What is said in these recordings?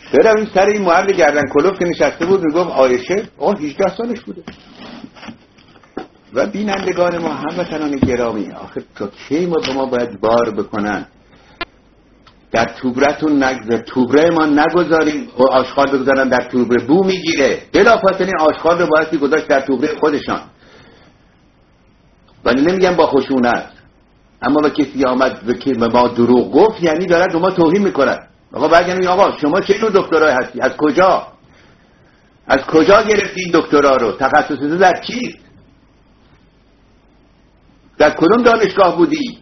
برم این سر این مرد گردن کلوف که نشسته بود میگفت عایشه 18 سالش بوده. و بینندگان ما هموطنان گرامی، آخه تا کی ما باید بار بکنن در توبرتون توبره ما نگذاریم و آشغال بگذارن در توبره، بو میگیره. بلافاصله آشغال رو باید گذاشت در توبره خودشان. ولی نمیگم با خشونت، اما با کسی آمد به ما دروغ گفت یعنی دارد به ما توهین میکند. آقا برگردیم آقا شما چه نوع دکترای هستی؟ از کجا گرفتی این دکترا رو؟ تخصصت در چیست؟ در کدوم دانشگاه بودی؟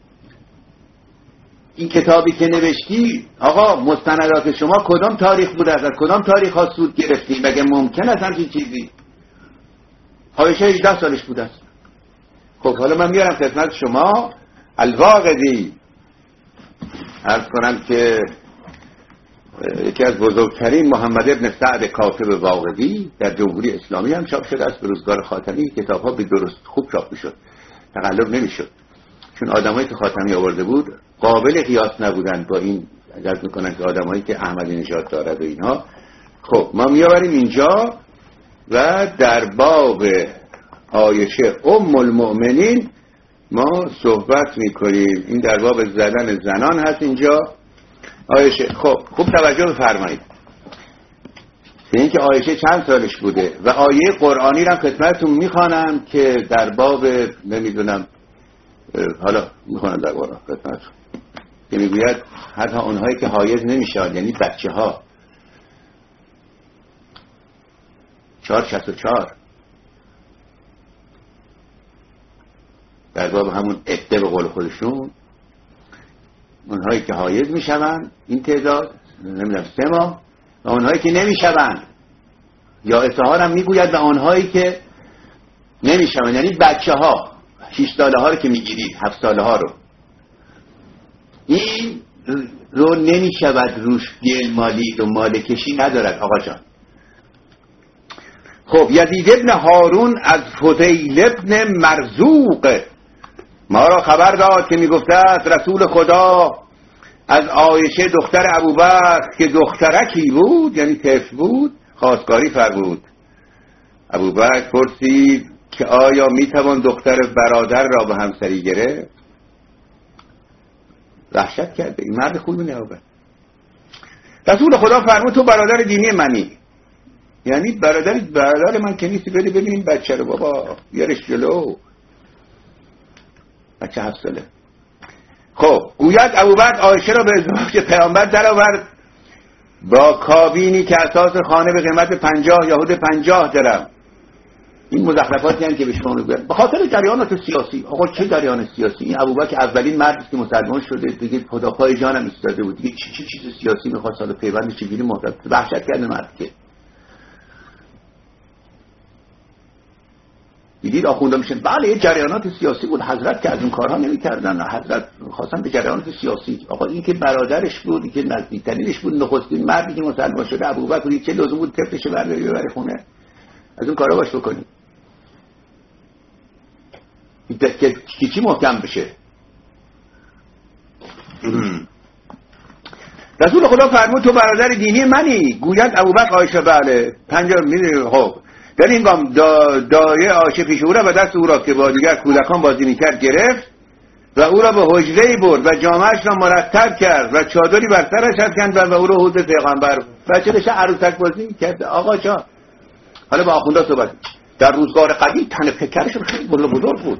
این کتابی که نوشتی آقا مستندات شما کدام تاریخ بوده؟ از کدام تاریخ ها سود گرفتی؟ مگه ممکن است همچین چیزی؟ عایشه 18 سالش بوده است. خب حالا من میارم خدمت شما الواقدی، عرض کنم که یکی از بزرگترین محمد ابن سعد کاتب واقدی در جمهوری اسلامی هم چاپ شده است. به روزگار خاتمی کتاب ها به درست خوب چاپ میشد، تقلب نمیشد، چون آدمایی که خاتمی آورده بود قابل قیاس نبودند با این عرض میکنن که آدمایی که احمدی نژاد دارد و اینها. خب ما میآوریم اینجا و در باب عایشه ام المؤمنین ما صحبت میکنیم. این در باب زدن زنان هست اینجا عایشه. خب خوب توجه بفرمایید به اینکه عایشه چند سالش بوده و آیه قرآنی را خدمتتون میخوانم که در باب نمیدونم حالا میخوانم در قرآن خدمتتون که میگوید حتی اونهایی که حایض نمیشن یعنی بچه ها 464 در باب همون عده به قول خودشون، اونهایی که حایض میشوند این تعداد نمیدونم 3 ماه، و اونهایی که نمیشوند یا اطهار هم میگوید و اونهایی که نمیشوند یعنی بچه ها 6 ساله ها رو که میگیرید 7 ساله ها رو، این رو نمیشود روش گل مالید و مالکشی ندارد آقا جان. خب یزید ابن هارون از فضیل ابن مرزوق ما را خبر داد که میگفته است رسول خدا از عایشه دختر ابوبکر که دخترکی بود یعنی طفل بود خواستگاری فرمود. ابوبکر پرسید که آیا میتوان دختر برادر را به همسری گرفت؟ وحشت کرده این مرد خوبی نبود. رسول خدا فرمود تو برادر دینی منی، یعنی برادر من که نیستی، بری ببینیم بچه رو بابا بیارش جلو، بچه 7 ساله. خب گوید ابوبکر عایشه را به ازدواج پیامبر درآورد با کابینی که اساس خانه به قیمت 50 یهود 50 درم. این مزخرفاتی هستند که به شما میگوید به خاطر جریانات سیاسی. آقا چه جریان سیاسی؟ این ابوبکر اولین مردی است که مسلمان شده دیگه، خدا پای جانم ایستاده بود دیگه، چه چیز سیاسی میخواد سال پیوندش چجوری محتاط وحشت کرده مرد که دیدید آخونده میشن بله یه جریانات سیاسی بود، حضرت که از اون کارها نمیکردن، حضرت خواستن به جریانات سیاسی. آقا این که برادرش بود، این که نزدیکترینش بود، نخستین مردی که مسلمان شده ابوبکر، چه لزوم بود طفلش ببره خونه؟ از اون کارا باش بکنی که چی محکم بشه. رسول خدا فرمود تو برادر دینی منی. گوید ابوبکر عایشه بله 50 میلیون. خب در این گام دایه عایشه پیش او را و دست او را که با دیگر کودکان بازی میکرد گرفت و او را به حجره‌ای برد و جامه‌اش را مرتب کرد و چادری بر سرش افکند و او را حوض پیغمبر بچه داشت عروسک بازی میکرد. آقا جان حالا با آخونده صحبت. در روزگار قدیم تن پیکرشون خیلی بزرگ بود.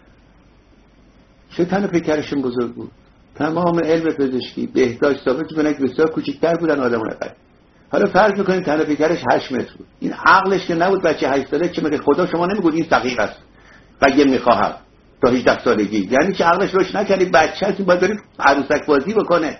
چه تن پیکرشون بزرگ بود؟ تمام علم پزشکی بهداشت ثابت می‌کنه که بسیار کوچکتر بودن آدم‌ها قدیم. حالا فرض می‌کنید تن پیکرش 8 متر بود. این عقلش که نبود بچه 8 ساله چه میگه خدا شما نمیگید این صغیر است و یه می‌خواهم تا 18 سالگی، یعنی چه عقلش روش نکردید بچه است باید برید عروسک بازی بکنه.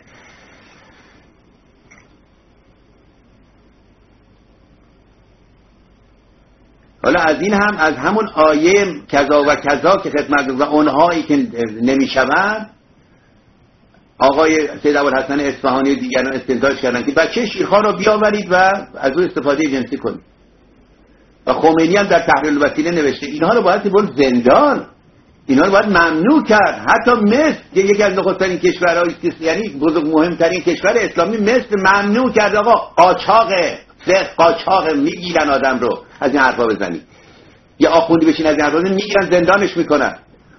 حالا از این هم از همون آیه کذا و کذا که خدمت و اونهایی که نمیشوند آقای سید ابوالحسن اصفهانی و دیگران استنتاج کردن که بچه شیرخوار رو بیاورید و از او استفاده جنسی کنید. و خمینی هم در تحریر الوسیله نوشته اینها رو باید برد زندان. اینا رو باید ممنوع کرد. حتی مصر که یکی از نخستین کشورهایی است، یعنی بزرگ مهمترین کشور اسلامی، مصر ممنوع کرد آقا قاچاقه، فقه قاچاقه، میگیرن آدم رو از این حرفا بزنی. یه آخوندی بشین از این حرفا بزنی میگیرن زندانش میکنن.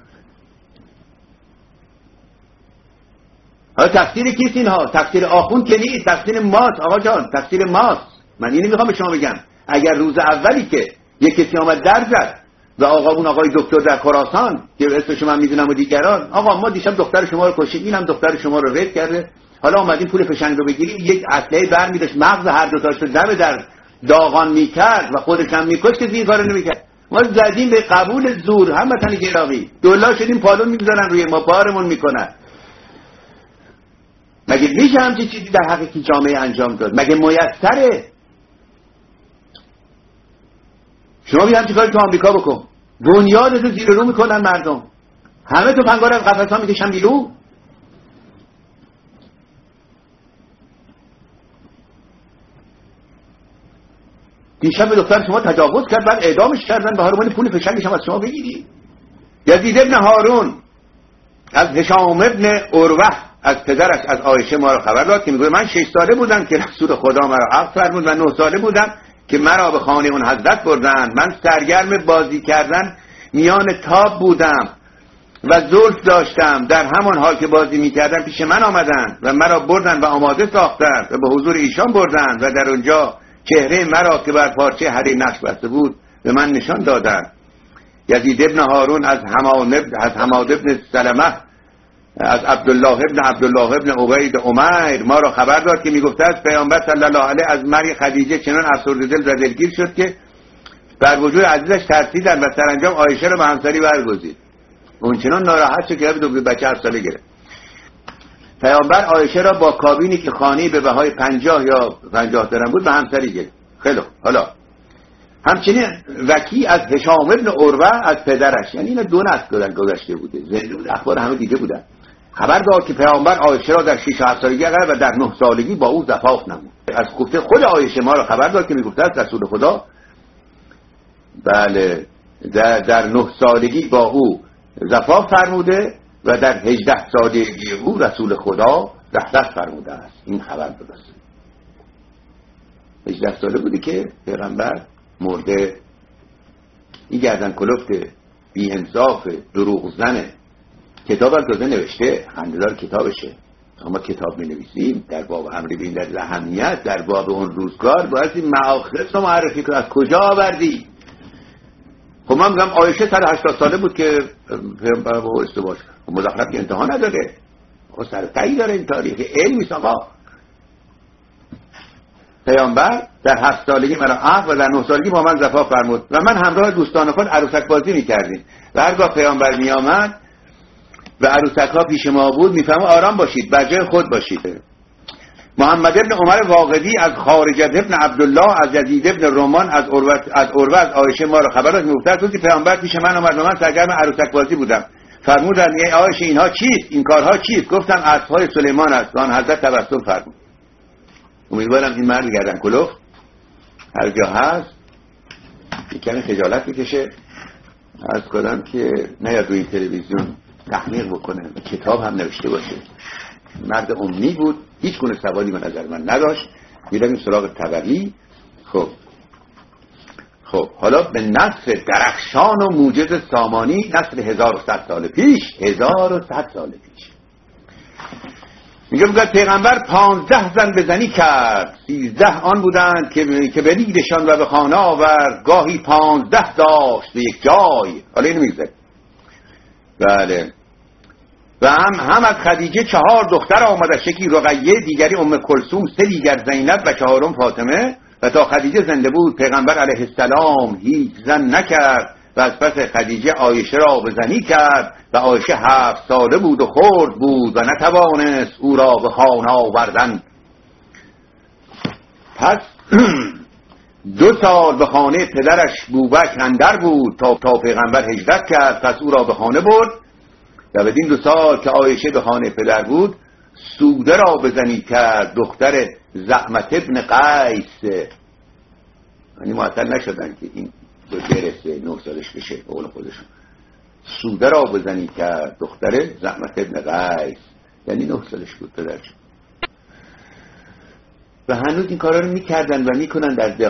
حالا تقصیر کیست اینها؟ تقصیر آخوند که نیست، تقصیر ماست آقا جان، تقصیر ماست. من اینو میخوام به شما بگم. اگر روز اولی که یک کسی آمد در زد و آقای دکتر در خراسان که اسمش من میدونم و دیگران، آقا ما دیشب دختر شما رو کشید، اینم دختر شما رو ریپ کرده، حالا اومدیم پول فشنگ رو بگیریم، یک اسلحه برمی‌داشت مغز هر دو تاشو دم در داغان میکرد و خودش هم میکشت که این کارو نمیکرد. ما زدیم به قبول زور، هموطن گرامی، دلار شدیم پالون میگذارن روی ما، بارمون میکنن. مگه میشه همچین چیزی در حق کی جامعه انجام داد؟ مگه میسره؟ شما بیا همچین کاری تو آمریکا بکن، بنیادتو زیر رو میکنن مردم، همه تو پنگار از قفس‌ها میکشن بیرون. دیشب به دختر شما تجاوز کرد، بعد اعدامش کردن، به حرمان پول فشنگش هم از شما بگیری. یزید ابن هارون از هشام ابن عروه از پدرش از عایشه ما را خبر داد که میگه من 6 ساله بودم که رسول خدا مرا عقد فرمود و 9 ساله بودم که مرا به خانه اون حضرت بردند. من سرگرم بازی کردن میان تاب بودم و زلف داشتم. در همان حال که بازی میکردم پیش من آمدند و مرا بردند و آماده ساختند و به حضور ایشان بردند و در اونجا چهره مرا که بر پارچه حریر نقش بسته بود به من نشان دادند. یزید ابن هارون از حماد ابن سلمه از عبدالله ابن عبید عمیر ما را خبر داد که میگفته است پیامبر صلی الله علیه از مرگ خدیجه چنان افسرده دل و دلگیر شد که بر وجود عزیزش ترسیدند و سرانجام عایشه را به همسری برگزید. اون چنان ناراحت شد که دو بچه 7 ساله گرفت. پیامبر عایشه را با کابینی که خانه‌ای به بهای 50 یا 50 درم بود به همسری گرفت. خیلی حالا همچنین وکی از هشام ابن عروه از پدرش، یعنی اینا 2 نسل گذشته بوده، زنده بود، اخبار همه دیده بودن، خبر داد که پیامبر عایشه را در 6-7 سالگی قرد و در 9 سالگی با او زفاف نمود. از گفته خود عایشه ما را خبر داد که میگفته است رسول خدا بله در 9 سالگی با او زفاف فرموده و در 18 سالگی او رسول خدا رحلت فرموده است. این خبر داده است. 18 ساله بودی که پیغمبر مرده. این گردن کلفت بی انصاف دروغ زنه. کتاب تازه نوشته، خنده‌دار کتابشه، اما کتاب می نویسیم در باب امر به این در اهمیت در باب اون روزگار باید این مآخذ رو معرفی کنی. از کجا آوردی؟ خب من میگم عایشه 180 ساله بود که پیغمبر با ازدواج کرد. مزخرف که انتها نداره، خب سرتایی داره این تاریخ علمی. آقا پیامبر در 7 سالگی مرا عقد و در 9 سالگی با من زفاف فرمود و من همراه دوستان خود عروسک بازی می‌کردیم و هرگاه پیامبر میآمد و عروسک ها پیش ما بود میفهمم آرام باشید، بر جای خود باشید. محمد ابن عمر واقدی از خارجه ابن عبدالله از یزید ابن رومان از عروه از عایشه ما را خبر داد میگفت که پیامبر پیش من آمد و من سرگرم عروسک بازی بودم. فرمودند ای عایشه اینها چیست؟ این کارها چیست؟ گفتم اسب‌های سلیمان است. آن حضرت تبسم فرمود. امیدوارم این مرد گردن کلفت هر جا هست یکمی خجالت بکشه، از کدام که نیاد روی تلویزیون تحقیق بکنه و کتاب هم نوشته باشه. مرد امی بود، هیچ گونه سوالی به نظر من نداشت. میریم سراغ طبری. خب حالا به نصر درخشان و موجز سامانی، نصر 1100 سال پیش، 1100 سال پیش میگه پیغمبر 15 زن بزنی کرد، 13 آن بودند که بریدشان و به خانه آورد، گاهی 15 داشت به یک جای. حالا اینو میگذاریم. بله. و هم از خدیجه 4 دختر آمدش، یکی رقیه، دیگری ام کلثوم، 3 دیگر زینب و 4م فاطمه. و تا خدیجه زنده بود پیغمبر علیه السلام هیچ زن نکرد و از پس خدیجه عایشه را بزنی کرد و عایشه 7 ساله بود و خرد بود و نتوانست او را به خانه آوردن. پس 2 سال به خانه پدرش بوبکر اندر بود تا پیغمبر هجرت کرد، پس او را به خانه برد و بدین 2 سال که عایشه به خانه پدر بود سوده را بزنی کرد، دختر زعمت ابن قیس. یعنی معطل نشدن که این برسه 9 سالش بشه، قول خودشون سوده را بزنی که دختر زحمت ابن قیس، یعنی 9 سالش بود پدرش. و هنوز این کارا رو میکردن و میکنن در